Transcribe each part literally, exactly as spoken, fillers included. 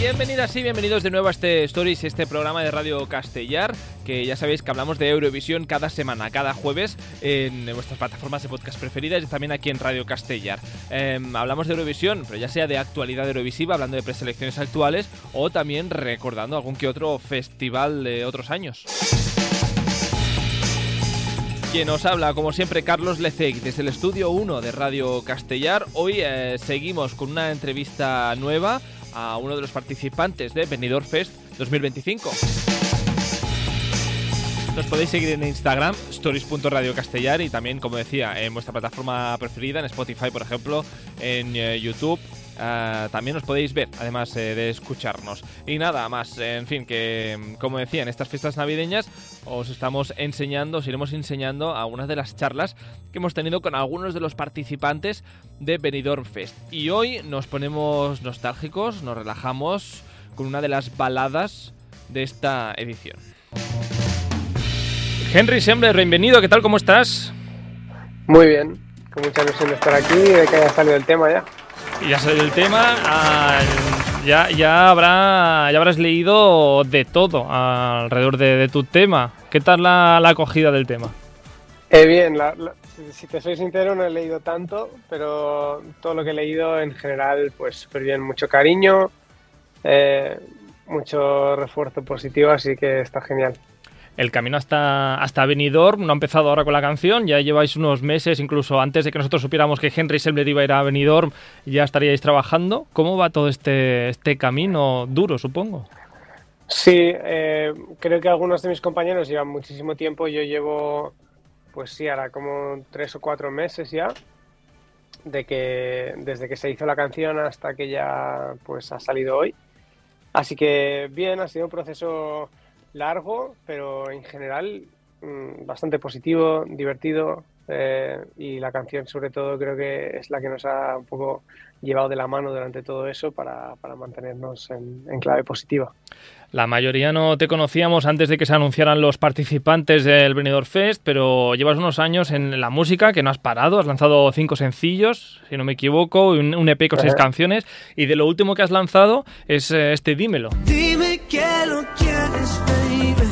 Bienvenidas y bienvenidos de nuevo a este Stories, este programa de Radio Castellar, que ya sabéis que hablamos de Eurovisión cada semana, cada jueves, en vuestras plataformas de podcast preferidas y también aquí en Radio Castellar. Eh, hablamos de Eurovisión, pero ya sea de actualidad eurovisiva, hablando de preselecciones actuales, o también recordando algún que otro festival de otros años. Quien os habla, como siempre, Carlos Lecegui, desde el Estudio uno de Radio Castellar. Hoy eh, seguimos con una entrevista nueva a uno de los participantes de Benidorm Fest dos mil veinticinco. Nos podéis seguir en Instagram, stories punto radio castellar, y también, como decía, en vuestra plataforma preferida, en Spotify, por ejemplo, en eh, YouTube. Uh, también os podéis ver, además eh, de escucharnos. Y nada más, en fin, que como decía, en estas fiestas navideñas os estamos enseñando, os iremos enseñando algunas de las charlas que hemos tenido con algunos de los participantes de Benidorm Fest. Y hoy nos ponemos nostálgicos, nos relajamos con una de las baladas de esta edición. Henry Sembler, bienvenido, ¿qué tal? ¿Cómo estás? Muy bien, con mucha ilusión de estar aquí y de que haya salido el tema ya. Y ya salió el tema, uh, ya, ya, habrá, ya habrás leído de todo alrededor de, de tu tema. ¿Qué tal la, la acogida del tema? Eh, bien, la, la, si, si te soy sincero no he leído tanto, pero todo lo que he leído en general, pues súper bien, mucho cariño, eh, mucho refuerzo positivo, así que está genial. El camino hasta, hasta Benidorm no ha empezado ahora con la canción, ya lleváis unos meses, incluso antes de que nosotros supiéramos que Henry Sembler iba a ir a Benidorm, ya estaríais trabajando. ¿Cómo va todo este, este camino duro, supongo? Sí, eh, creo que algunos de mis compañeros llevan muchísimo tiempo, yo llevo, pues sí, ahora como tres o cuatro meses ya, de que, desde que se hizo la canción hasta que ya pues ha salido hoy. Así que bien, ha sido un proceso largo, pero en general mmm, bastante positivo, divertido, eh, y la canción sobre todo creo que es la que nos ha un poco llevado de la mano durante todo eso para, para mantenernos en, en clave positiva. La mayoría no te conocíamos antes de que se anunciaran los participantes del Benidorm Fest, pero llevas unos años en la música que no has parado, has lanzado cinco sencillos, si no me equivoco, un, un E P con uh-huh. seis canciones, y de lo último que has lanzado es eh, este Dímelo. Dime que lo quieres, baby.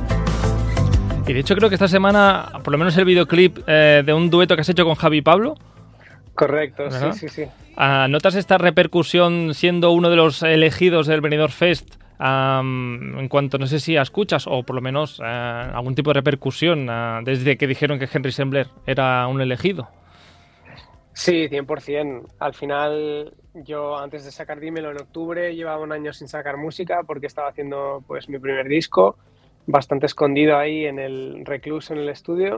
Y de hecho creo que esta semana, por lo menos el videoclip eh, de un dueto que has hecho con Javi Pablo. Correcto, ¿verdad? sí, sí, sí. Uh, ¿Notas esta repercusión siendo uno de los elegidos del Benidorm Fest? Um, en cuanto, no sé si escuchas o por lo menos uh, algún tipo de repercusión uh, desde que dijeron que Henry Sembler era un elegido. Sí, cien por ciento. Al final, yo antes de sacar Dímelo en octubre llevaba un año sin sacar música porque estaba haciendo pues mi primer disco, bastante escondido ahí en el recluso en el estudio.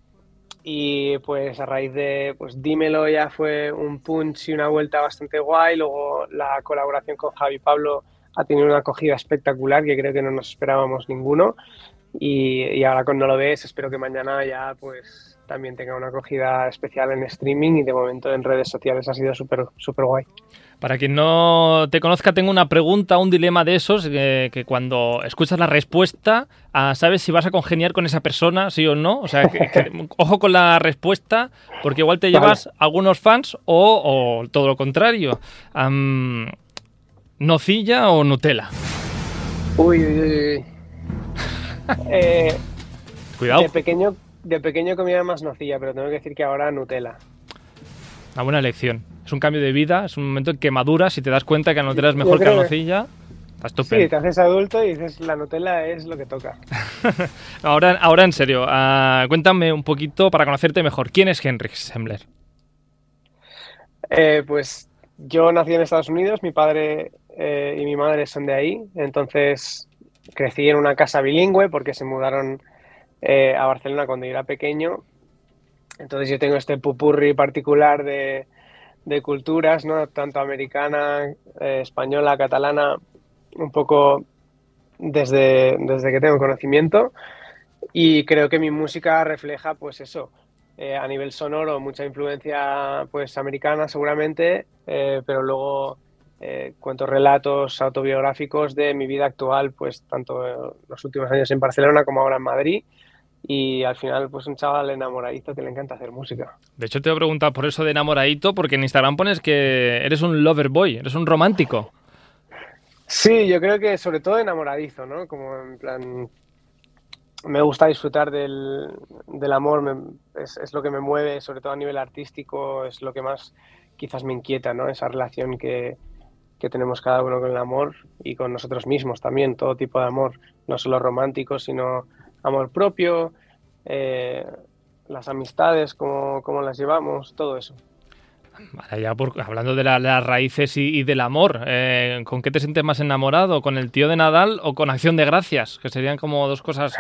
Y pues a raíz de pues Dímelo ya fue un punch y una vuelta bastante guay. Luego la colaboración con Javi Pablo ha tenido una acogida espectacular que creo que no nos esperábamos ninguno. Y, y ahora con No lo ves, espero que mañana ya pues también tenga una acogida especial en streaming, y de momento en redes sociales ha sido súper súper guay. Para quien no te conozca, tengo una pregunta, un dilema de esos, que, que cuando escuchas la respuesta, uh, sabes si vas a congeniar con esa persona, sí o no. O sea, que, que, ojo con la respuesta, porque igual te llevas vale. algunos fans o, o todo lo contrario. Um, ¿Nocilla o Nutella? Uy, uy, uy. eh, Cuidado. De pequeño, de pequeño comía más nocilla, pero tengo que decir que ahora Nutella. Una buena elección. Es un cambio de vida, es un momento en que maduras y te das cuenta que la Nutella es mejor que la nocilla. Está estupendo. Sí, te haces adulto y dices, la Nutella es lo que toca. ahora, ahora en serio, uh, cuéntame un poquito para conocerte mejor. ¿Quién es Henry Sembler? Eh, pues yo nací en Estados Unidos, mi padre eh, y mi madre son de ahí, entonces crecí en una casa bilingüe porque se mudaron eh, a Barcelona cuando yo era pequeño. Entonces yo tengo este pupurri particular de, de culturas, ¿no? Tanto americana, eh, española, catalana, un poco desde, desde que tengo conocimiento, y creo que mi música refleja pues eso, eh, a nivel sonoro mucha influencia pues americana seguramente, eh, pero luego eh, cuento relatos autobiográficos de mi vida actual, pues tanto en los últimos años en Barcelona como ahora en Madrid. Y al final, pues un chaval enamoradito que le encanta hacer música. De hecho, te voy a preguntar por eso de enamoradito, porque en Instagram pones que eres un lover boy, eres un romántico. Sí, yo creo que sobre todo enamoradizo, ¿no? Como en plan, me gusta disfrutar del, del amor, me- es, es lo que me mueve, sobre todo a nivel artístico, es lo que más quizás me inquieta, ¿no? Esa relación que, que tenemos cada uno con el amor y con nosotros mismos también, todo tipo de amor, no solo romántico, sino amor propio, eh, las amistades, cómo, cómo las llevamos, todo eso. Vale, ya por, hablando de, la- de las raíces y, y del amor, eh, ¿con qué te sientes más enamorado? ¿Con el tío de Nadal o con Acción de Gracias? Que serían como dos cosas.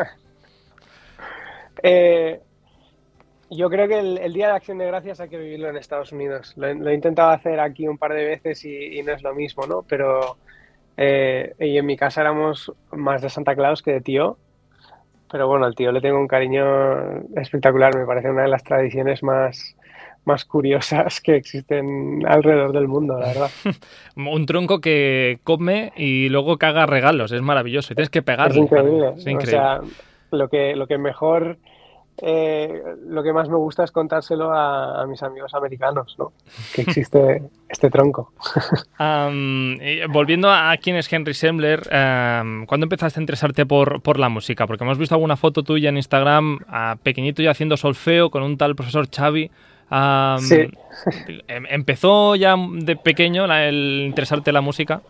Eh, yo creo que el, el Día de Acción de Gracias hay que vivirlo en Estados Unidos. Lo, he lo he intentado hacer aquí un par de veces y, y no es lo mismo, ¿no? Pero eh, y en mi casa éramos más de Santa Claus que de tío. Pero bueno, al tío le tengo un cariño espectacular. Me parece una de las tradiciones más, más curiosas que existen alrededor del mundo, la verdad. Un tronco que come y luego caga regalos. Es maravilloso. Y tienes que Es pegarle para que... increíble. Es O increíble. sea, lo que, lo que mejor, eh, lo que más me gusta es contárselo a, a mis amigos americanos, ¿no? Que existe este tronco. Am, y volviendo a quién es Henry Sembler, am, ¿cuándo empezaste a interesarte por, por la música? Porque hemos visto alguna foto tuya en Instagram, a pequeñito ya haciendo solfeo con un tal profesor Xavi. Am, Sí, em- ¿Empezó ya de pequeño la- el interesarte la música?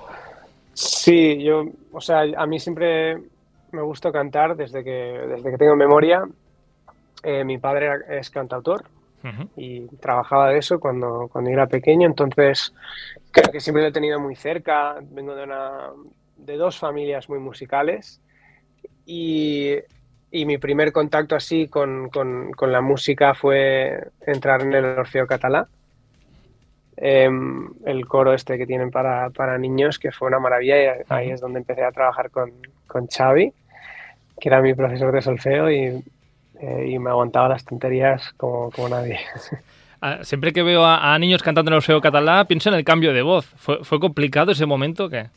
sí, yo, o sea, a mí siempre me gusta cantar desde que, desde que tengo memoria. Eh, mi padre era- es cantautor Ujú. y trabajaba de eso cuando, cuando era pequeño, entonces creo que siempre lo he tenido muy cerca. Vengo de una, de dos familias muy musicales y, y mi primer contacto así con, con, con la música fue entrar en el Orfeo Catalá, eh, el coro este que tienen para, para niños, que fue una maravilla y ahí Ujú. es donde empecé a trabajar con, con Xavi, que era mi profesor de solfeo y, eh, y me aguantaba las tonterías como, como nadie. Ah, siempre que veo a, a niños cantando en el Orfeo Catalá, pienso en el cambio de voz. ¿Fue, fue complicado ese momento? ¿Qué?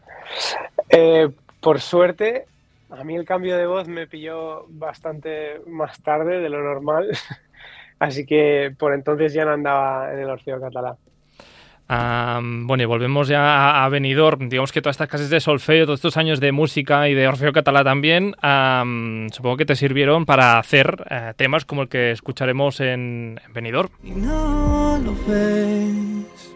Eh, por suerte, a mí el cambio de voz me pilló bastante más tarde de lo normal, así que por entonces ya no andaba en el Orfeo Catalá. Am, bueno, y volvemos ya a, a Benidorm. Digamos que todas estas clases de solfeo, todos estos años de música y de Orfeo Catalá también, am, supongo que te sirvieron para hacer eh, temas como el que escucharemos en, en Benidorm. Y no lo ves.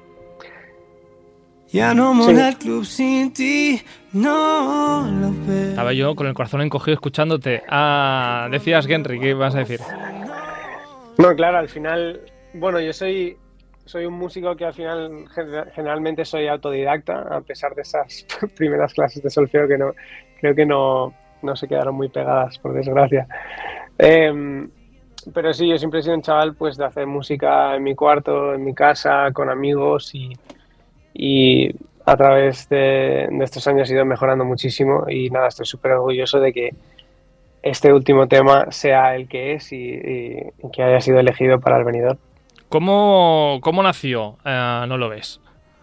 Ya no mola Sí, el club sin ti, no lo ves. Estaba yo con el corazón encogido escuchándote. Ah, decías, Henry, ¿qué ibas a decir? no, claro, al final, bueno, yo soy, soy un músico que al final gen- generalmente soy autodidacta, a pesar de esas primeras clases de solfeo que no, creo que no, no se quedaron muy pegadas, por desgracia. Eh, pero sí, yo siempre he sido un chaval pues de hacer música en mi cuarto, en mi casa, con amigos y, y a través de, de estos años he ido mejorando muchísimo y nada, estoy súper orgulloso de que este último tema sea el que es y, y- y que haya sido elegido para el venidor. ¿Cómo, cómo nació? Eh, ¿no lo ves?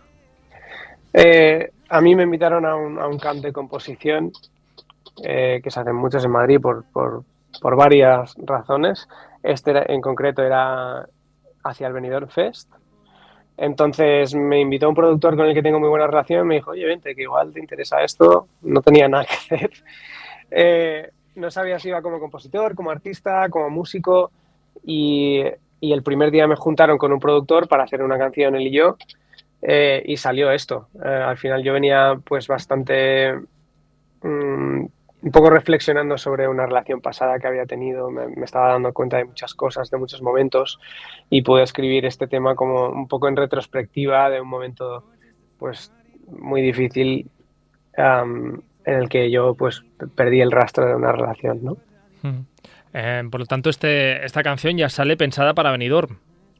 Eh, a mí me invitaron a un, a un camp de composición eh, que se hacen muchos en Madrid por, por, por varias razones. Este era- en concreto era hacia el Benidorm Fest. Entonces me invitó un productor con el que tengo muy buena relación, me dijo, oye, vente, que igual te interesa esto. No tenía nada que hacer. Eh, no sabía si iba como compositor, como artista, como músico. Y, y el primer día me juntaron con un productor para hacer una canción él y yo. Eh, y salió esto. Eh, al final yo venía pues bastante mm, un poco reflexionando sobre una relación pasada que había tenido, me, me estaba dando cuenta de muchas cosas, de muchos momentos y pude escribir este tema como un poco en retrospectiva de un momento pues muy difícil, um, en el que yo pues perdí el rastro de una relación, ¿no? Mm. Eh, por lo tanto, este, esta canción ya sale pensada para Benidorm.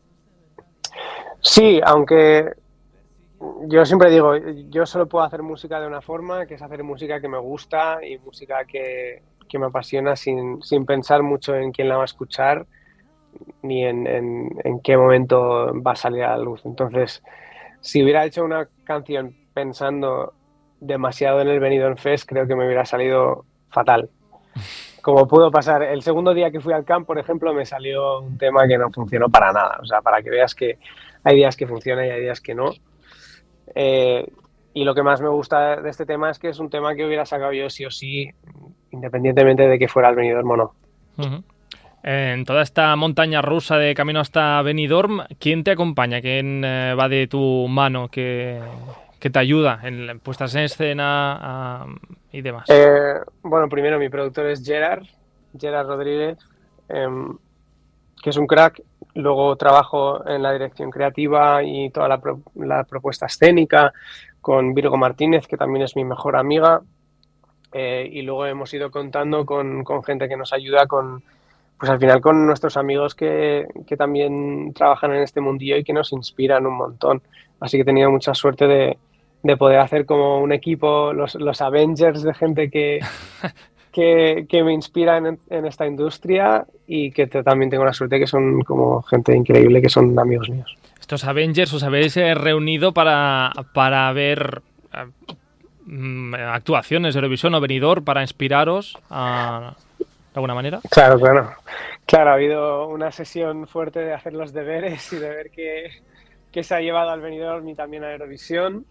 Sí, aunque yo siempre digo, yo solo puedo hacer música de una forma, que es hacer música que me gusta y música que, que me apasiona sin, sin pensar mucho en quién la va a escuchar ni en, en, en qué momento va a salir a la luz. Entonces, si hubiera hecho una canción pensando demasiado en el Benidorm Fest, creo que me hubiera salido fatal. Como pudo pasar, el segundo día que fui al camp, por ejemplo, me salió un tema que no funcionó para nada. O sea, para que veas que hay días que funciona y hay días que no. Eh, y lo que más me gusta de este tema es que es un tema que hubiera sacado yo sí o sí, independientemente de que fuera el Benidorm o no. Uh-huh. En toda esta montaña rusa de camino hasta Benidorm, ¿quién te acompaña? ¿Quién eh, va de tu mano? ¿Qué, qué te ayuda en puestas en escena uh, y demás? Eh, bueno, primero mi productor es Gerard, Gerard Rodríguez, eh, que es un crack. Luego trabajo en la dirección creativa y toda la, pro, la propuesta escénica con Virgo Martínez, que también es mi mejor amiga. Eh, y luego hemos ido contando con, con gente que nos ayuda con, pues al final con nuestros amigos que, que también trabajan en este mundillo y que nos inspiran un montón. Así que he tenido mucha suerte de, de poder hacer como un equipo, los, los Avengers de gente que, que, que me inspira en, en esta industria y que te, también tengo la suerte que son como gente increíble, que son amigos míos. Estos Avengers os habéis eh, reunido para, para ver eh, actuaciones de Eurovisión o Benidorm para inspiraros a... ¿De alguna manera? Claro, claro. Claro, ha habido una sesión fuerte de hacer los deberes y de ver qué, qué se ha llevado al Benidorm y también a Eurovisión.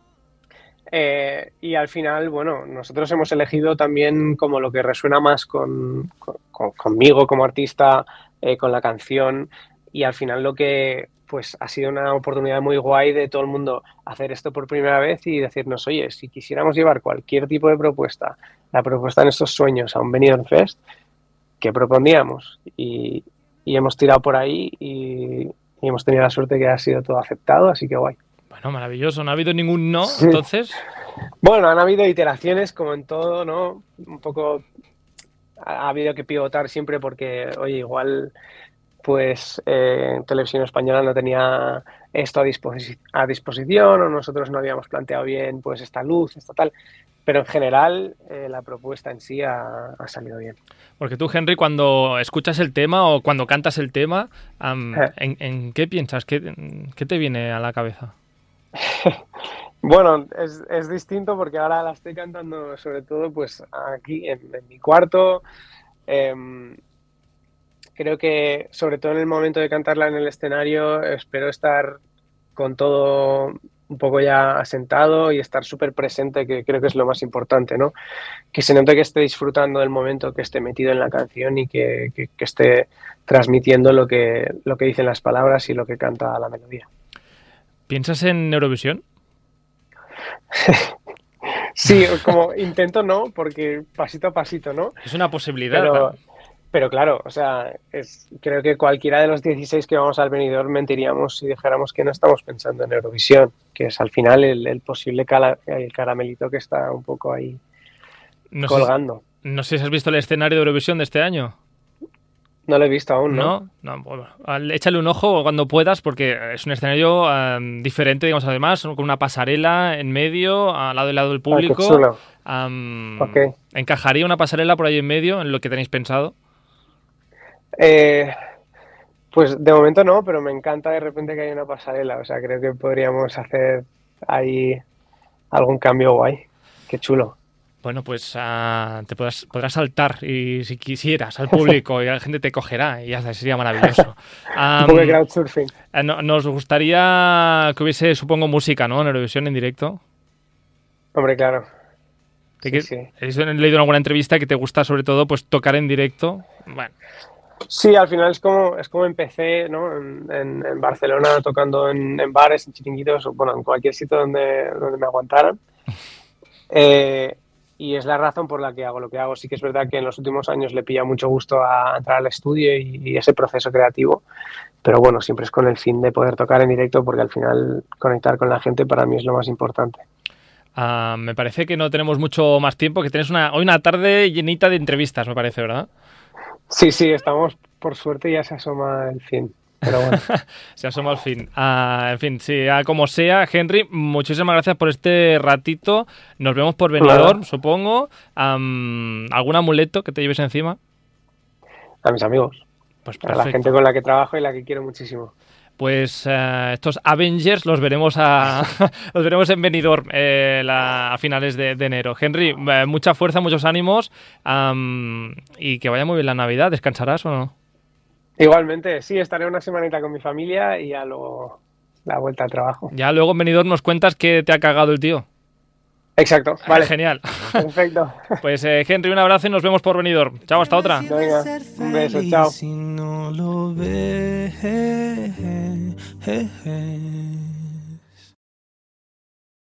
Eh, y al final, bueno, nosotros hemos elegido también como lo que resuena más con, con, conmigo como artista, eh, con la canción. Y al final lo que pues ha sido una oportunidad muy guay de todo el mundo hacer esto por primera vez y decirnos, oye, si quisiéramos llevar cualquier tipo de propuesta, la propuesta en estos sueños a un Benidorm Fest, ¿qué propondríamos? Y, y hemos tirado por ahí y, y hemos tenido la suerte que ha sido todo aceptado, así que guay. Bueno, maravilloso. ¿No ha habido ningún no, sí. entonces? Bueno, han habido iteraciones, como en todo, ¿no? Un poco ha habido que pivotar siempre porque, oye, igual pues eh, Televisión Española no tenía esto a, disposi- a disposición o nosotros no habíamos planteado bien pues esta luz, esta tal, pero en general eh, la propuesta en sí ha, ha salido bien. Porque tú, Henry, cuando escuchas el tema o cuando cantas el tema, um, eh. ¿en, ¿en qué piensas? ¿Qué, ¿Qué te viene a la cabeza? Bueno, es, es distinto porque ahora la estoy cantando sobre todo pues aquí en, en mi cuarto. Eh, Creo que, sobre todo en el momento de cantarla en el escenario, espero estar con todo un poco ya asentado y estar súper presente, que creo que es lo más importante, ¿no? Que se note que esté disfrutando del momento, que esté metido en la canción y que, que, que esté transmitiendo lo que, lo que dicen las palabras y lo que canta la melodía. ¿Piensas en Eurovisión? Sí, como intento no, porque pasito a pasito, ¿no? Es una posibilidad. Pero... Pero claro, o sea, es, creo que cualquiera de los dieciséis que vamos al Benidorm mentiríamos si dijéramos que no estamos pensando en Eurovisión, que es al final el, el posible cala, el caramelito que está un poco ahí no colgando. Sé, no sé si has visto el escenario de Eurovisión de este año. No lo he visto aún, ¿no? No, no bueno, échale un ojo cuando puedas porque es un escenario um, diferente, digamos, además, con una pasarela en medio, al lado y lado del público. Ah, qué chulo. Um, okay. ¿Encajaría una pasarela por ahí en medio en lo que tenéis pensado? Eh, pues de momento no, pero me encanta de repente que haya una pasarela. O sea, creo que podríamos hacer ahí algún cambio guay. Qué chulo. Bueno, pues uh, te podrás, podrás saltar y si quisieras al público y la gente te cogerá y ya está, sería maravilloso. Um, Un poco de crowdsurfing. Uh, no, nos gustaría que hubiese, supongo, música, ¿no? En Eurovisión en directo. Hombre, claro. Sí, que, sí. He leído en alguna entrevista que te gusta sobre todo pues tocar en directo. Bueno. Sí, al final es como, es como empecé, ¿no? En, en, en Barcelona tocando en, en bares, en chiringuitos, o bueno, en cualquier sitio donde, donde me aguantaran. Eh, y es la razón por la que hago lo que hago. Sí que es verdad que en los últimos años le pilla mucho gusto a entrar al estudio y, y ese proceso creativo, pero bueno, siempre es con el fin de poder tocar en directo porque al final conectar con la gente para mí es lo más importante. Uh, me parece que no tenemos mucho más tiempo, que tienes una, hoy una tarde llenita de entrevistas, me parece, ¿verdad? Sí, sí, estamos, por suerte ya se asoma el fin, pero bueno. Se asoma el fin. Uh, en fin, sea como sea, Henry, muchísimas gracias por este ratito. Nos vemos por Benidorm, supongo. Um, ¿Algún amuleto que te lleves encima? A mis amigos. Pues a la gente con la que trabajo y la que quiero muchísimo. Pues uh, estos Avengers los veremos a los veremos en Benidorm eh, la, a finales de, de enero. Henry, eh, mucha fuerza, muchos ánimos um, y que vaya muy bien la Navidad. ¿Descansarás o no? Igualmente, sí, estaré una semanita con mi familia y ya luego la vuelta al trabajo. Ya luego en Benidorm nos cuentas que te ha cagado el tío. Exacto, vale. Genial. Perfecto. Pues eh, Henry, un abrazo y nos vemos por Benidorm. Chao, hasta otra. Venga, un beso, chao. Si no lo ves,